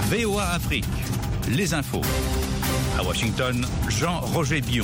VOA Afrique, les infos. À Washington, Jean-Roger Bion.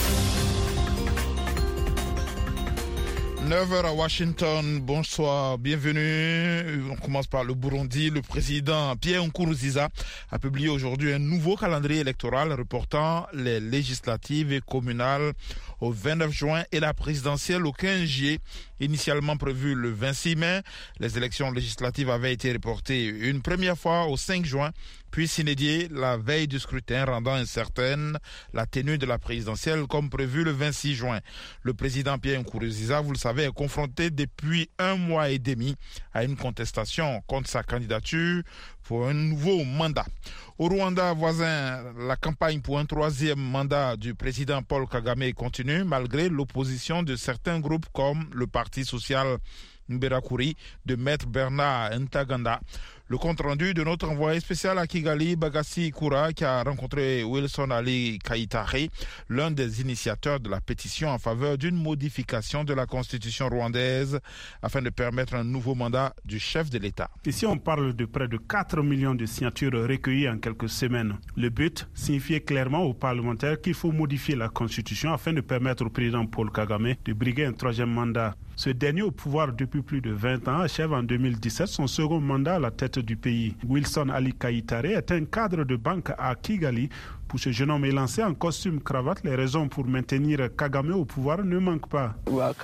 9h à Washington, bonsoir, bienvenue. On commence par le Burundi. Le président Pierre Nkurunziza a publié aujourd'hui un nouveau calendrier électoral reportant les législatives et communales au 29 juin et la présidentielle au 15 juillet. Initialement prévu le 26 mai, les élections législatives avaient été reportées une première fois au 5 juin, puis s'inédier la veille du scrutin, rendant incertaine la tenue de la présidentielle comme prévu le 26 juin. Le président Pierre Nkurunziza, vous le savez, est confronté depuis 1 mois et demi à une contestation contre sa candidature pour un nouveau mandat. Au Rwanda voisin, la campagne pour un 3e mandat du président Paul Kagame continue malgré l'opposition de certains groupes comme le Parti social Mberakuri de Maître Bernard Ntaganda. Le compte-rendu de notre envoyé spécial à Kigali, Bagassi Koura, qui a rencontré Wilson Ali Kayitare, l'un des initiateurs de la pétition en faveur d'une modification de la constitution rwandaise afin de permettre un nouveau mandat du chef de l'État. Ici, on parle de près de 4 millions de signatures recueillies en quelques semaines. Le but, signifiait clairement aux parlementaires qu'il faut modifier la constitution afin de permettre au président Paul Kagame de briguer un 3e mandat. Ce dernier, au pouvoir depuis plus de 20 ans, achève en 2017 son second mandat à la tête du pays. Wilson Ali Kayitare est un cadre de banque à Kigali. Pour ce jeune homme élancé en costume cravate, les raisons pour maintenir Kagame au pouvoir ne manquent pas.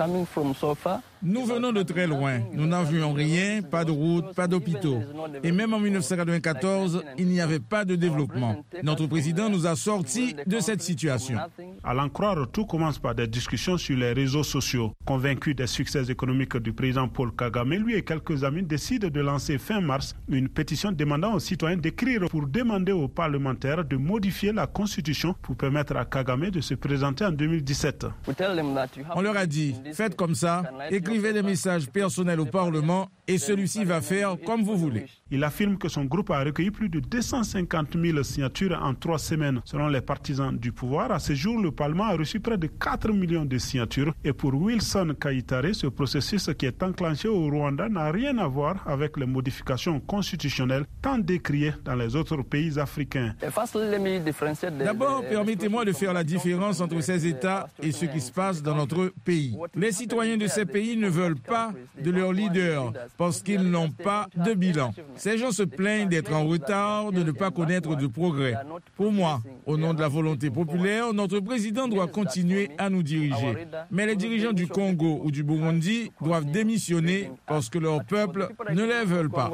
Nous venons de très loin. Nous n'avions rien, pas de route, pas d'hôpitaux. Et même en 1994, il n'y avait pas de développement. Notre président nous a sortis de cette situation. À l'en croire, tout commence par des discussions sur les réseaux sociaux. Convaincu des succès économiques du président Paul Kagame, lui et quelques amis décident de lancer fin mars une pétition demandant aux citoyens d'écrire pour demander aux parlementaires de modifier la constitution pour permettre à Kagame de se présenter en 2017. On leur a dit, faites comme ça, écrivez des messages personnels au Parlement et celui-ci va faire comme vous voulez. Il affirme que son groupe a recueilli plus de 250 000 signatures en 3 semaines. Selon les partisans du pouvoir, à ce jour, le Parlement a reçu près de 4 millions de signatures. Et pour Wilson Kayitare, ce processus qui est enclenché au Rwanda n'a rien à voir avec les modifications constitutionnelles tant décriées dans les autres pays africains. D'abord, permettez-moi de faire la différence entre ces États et ce qui se passe dans notre pays. Les citoyens de ces pays ne veulent pas de leur leader parce qu'ils n'ont pas de bilan. Ces gens se plaignent d'être en retard, de ne pas connaître de progrès. Pour moi, au nom de la volonté populaire, notre président doit continuer à nous diriger. Mais les dirigeants du Congo ou du Burundi doivent démissionner parce que leur peuple ne les veut pas.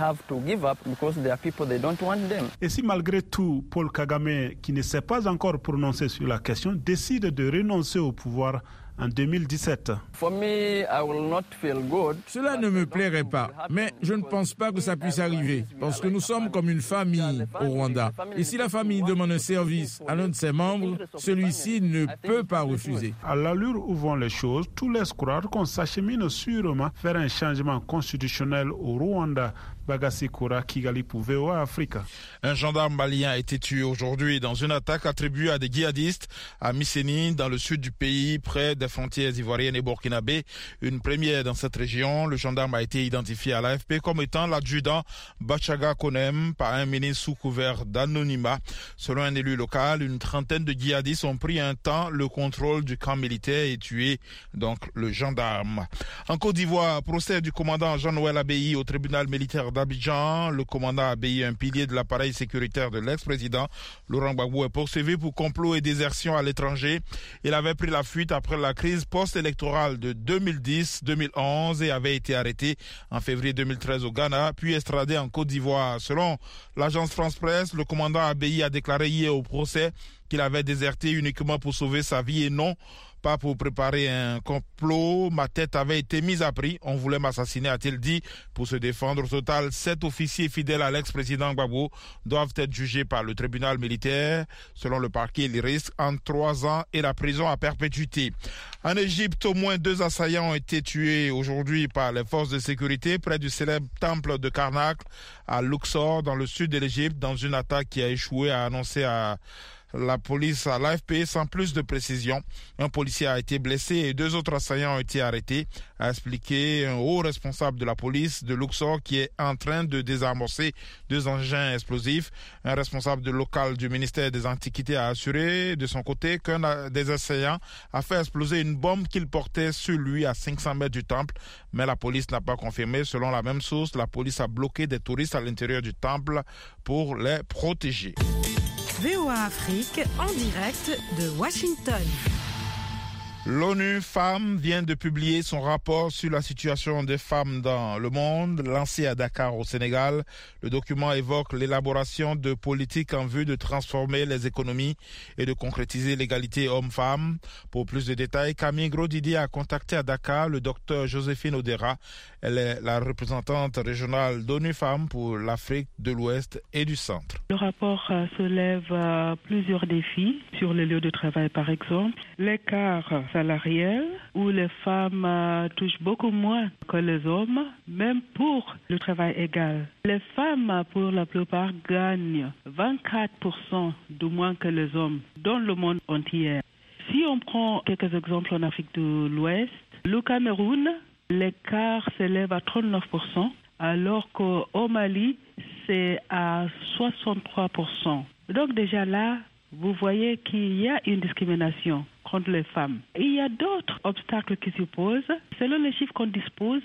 Et si malgré tout, Paul Kagame, qui ne s'est pas encore prononcé sur la question, décide de renoncer au pouvoir en 2017. Cela ne me plairait pas, mais je ne pense pas que ça puisse arriver, parce que nous sommes comme une famille au Rwanda. Et si la famille demande un service à l'un de ses membres, celui-ci ne peut pas refuser. À l'allure où vont les choses, tout laisse croire qu'on s'achemine sûrement vers un changement constitutionnel au Rwanda. Bagassi Koura, Kigali pour VOA Africa. Un gendarme malien a été tué aujourd'hui dans une attaque attribuée à des djihadistes à Misséni, dans le sud du pays, près des frontières ivoiriennes et burkinabé. Une première dans cette région. Le gendarme a été identifié à l'AFP comme étant l'adjudant Bachaga Konem par un ministre sous couvert d'anonymat. Selon un élu local, une trentaine de djihadistes ont pris un temps le contrôle du camp militaire et tué donc le gendarme. En Côte d'Ivoire, procès du commandant Jean-Noël Abbaye au tribunal militaire d'Abidjan. Le commandant Abbaye, un pilier de l'appareil sécuritaire de l'ex-président Laurent Gbagbo, est poursuivi pour complot et désertion à l'étranger. Il avait pris la fuite après la crise post-électorale de 2010-2011 et avait été arrêté en février 2013 au Ghana, puis extradé en Côte d'Ivoire. Selon l'agence France-Presse, le commandant Abbaye a déclaré hier au procès qu'il avait déserté uniquement pour sauver sa vie et non pas pour préparer un complot. Ma tête avait été mise à prix. On voulait m'assassiner, a-t-il dit. Pour se défendre, au total, 7 officiers fidèles à l'ex-président Gbagbo doivent être jugés par le tribunal militaire. Selon le parquet, ils risquent entre 3 ans et la prison à perpétuité. En Égypte, au moins 2 assaillants ont été tués aujourd'hui par les forces de sécurité près du célèbre temple de Karnak à Luxor, dans le sud de l'Égypte, dans une attaque qui a échoué, a annoncé La police à l'AFP sans plus de précision. Un policier a été blessé et 2 autres assaillants ont été arrêtés, a expliqué un haut responsable de la police de Luxor qui est en train de désamorcer 2 engins explosifs. Un responsable local du ministère des Antiquités a assuré de son côté qu'un des assaillants a fait exploser une bombe qu'il portait sur lui à 500 mètres du temple, mais la police n'a pas confirmé. Selon la même source, la police a bloqué des touristes à l'intérieur du temple pour les protéger. VOA Afrique en direct de Washington. L'ONU Femmes vient de publier son rapport sur la situation des femmes dans le monde, lancé à Dakar au Sénégal. Le document évoque l'élaboration de politiques en vue de transformer les économies et de concrétiser l'égalité hommes-femmes. Pour plus de détails, Camille Gros-Didier a contacté à Dakar le docteur Joséphine Odera. Elle est la représentante régionale d'ONU Femmes pour l'Afrique de l'Ouest et du Centre. Le rapport soulève plusieurs défis sur les lieux de travail, par exemple. L'écart salarial, où les femmes touchent beaucoup moins que les hommes, même pour le travail égal. Les femmes, pour la plupart, gagnent 24% de moins que les hommes dans le monde entier. Si on prend quelques exemples en Afrique de l'Ouest, le Cameroun, l'écart s'élève à 39%, alors qu'au Mali, c'est à 63%. Donc déjà là, vous voyez qu'il y a une discrimination contre les femmes. Il y a d'autres obstacles qui se posent. Selon les chiffres qu'on dispose,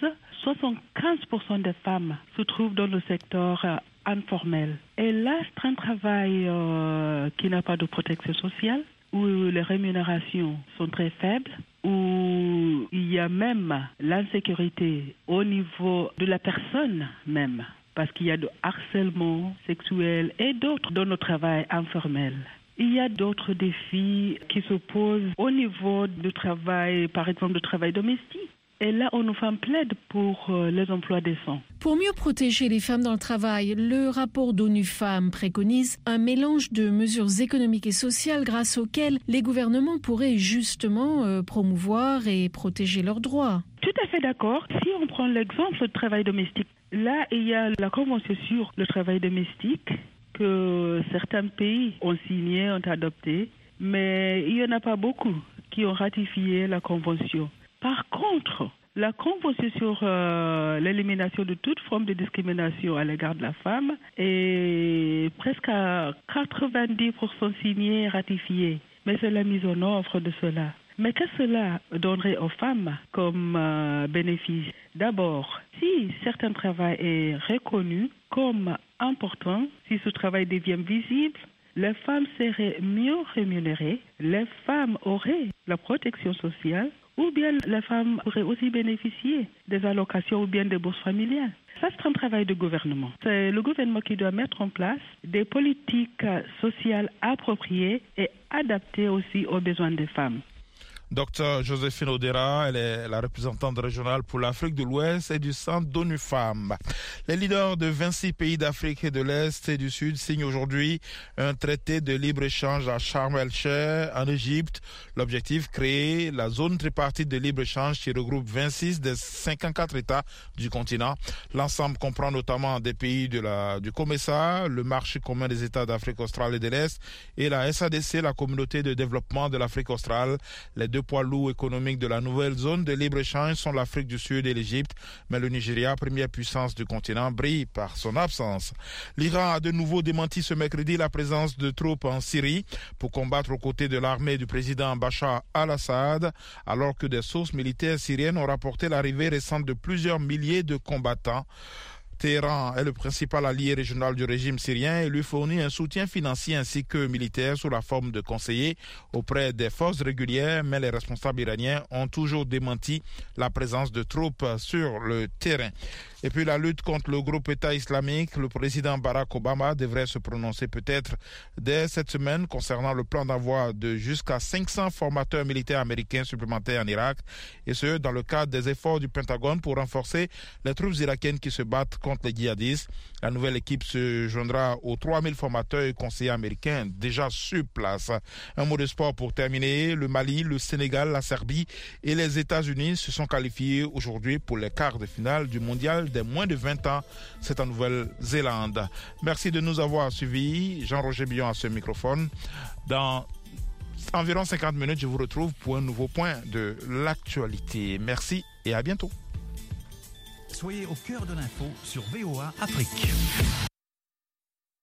75% des femmes se trouvent dans le secteur informel. Et là, c'est un travail qui n'a pas de protection sociale, où les rémunérations sont très faibles, où il y a même l'insécurité au niveau de la personne même, parce qu'il y a du harcèlement sexuel et d'autres dans le travail informel. Il y a d'autres défis qui se posent au niveau du travail, par exemple du travail domestique. Et là, ONU Femmes plaide pour les emplois décents. Pour mieux protéger les femmes dans le travail, le rapport d'ONU Femmes préconise un mélange de mesures économiques et sociales grâce auxquelles les gouvernements pourraient justement promouvoir et protéger leurs droits. Tout à fait d'accord. Si on prend l'exemple du travail domestique, là, il y a la Convention sur le travail domestique que certains pays ont signé, ont adopté, mais il n'y en a pas beaucoup qui ont ratifié la Convention. Par contre, la Convention sur l'élimination de toute forme de discrimination à l'égard de la femme est presque à 90% signée et ratifiée. Mais c'est la mise en œuvre de cela. Mais qu'est-ce que cela donnerait aux femmes comme bénéfice? D'abord, si certain travail est reconnu comme important, si ce travail devient visible, les femmes seraient mieux rémunérées, les femmes auraient la protection sociale, ou bien les femmes pourraient aussi bénéficier des allocations ou bien des bourses familiales. Ça, c'est un travail de gouvernement. C'est le gouvernement qui doit mettre en place des politiques sociales appropriées et adaptées aussi aux besoins des femmes. Docteur Joséphine Odera, elle est la représentante régionale pour l'Afrique de l'Ouest et du Centre d'ONU Femmes. Les leaders de 26 pays d'Afrique et de l'Est et du Sud signent aujourd'hui un traité de libre-échange à Sharm el-Sheikh en Égypte. L'objectif, créer la zone tripartite de libre-échange qui regroupe 26 des 54 États du continent. L'ensemble comprend notamment des pays du COMESA, le marché commun des États d'Afrique australe et de l'Est, et la SADC, la communauté de développement de l'Afrique australe. Les deux poids lourds économiques de la nouvelle zone de libre-échange sont l'Afrique du Sud et l'Égypte, mais le Nigeria, première puissance du continent, brille par son absence. L'Iran a de nouveau démenti ce mercredi la présence de troupes en Syrie pour combattre aux côtés de l'armée du président Bachar al-Assad, alors que des sources militaires syriennes ont rapporté l'arrivée récente de plusieurs milliers de combattants. Téhéran est le principal allié régional du régime syrien et lui fournit un soutien financier ainsi que militaire sous la forme de conseillers auprès des forces régulières, mais les responsables iraniens ont toujours démenti la présence de troupes sur le terrain. Et puis la lutte contre le groupe État islamique, le président Barack Obama devrait se prononcer peut-être dès cette semaine concernant le plan d'envoi de jusqu'à 500 formateurs militaires américains supplémentaires en Irak, et ce dans le cadre des efforts du Pentagone pour renforcer les troupes irakiennes qui se battent contre les djihadistes. La nouvelle équipe se joindra aux 3000 formateurs et conseillers américains déjà sur place. Un mot de sport pour terminer. Le Mali, le Sénégal, la Serbie et les États-Unis se sont qualifiés aujourd'hui pour les quarts de finale du mondial des moins de 20 ans. C'est en Nouvelle-Zélande. Merci de nous avoir suivis. Jean-Roger Billon à ce microphone. Dans environ 50 minutes, je vous retrouve pour un nouveau point de l'actualité. Merci et à bientôt. Soyez au cœur de l'info sur VOA Afrique.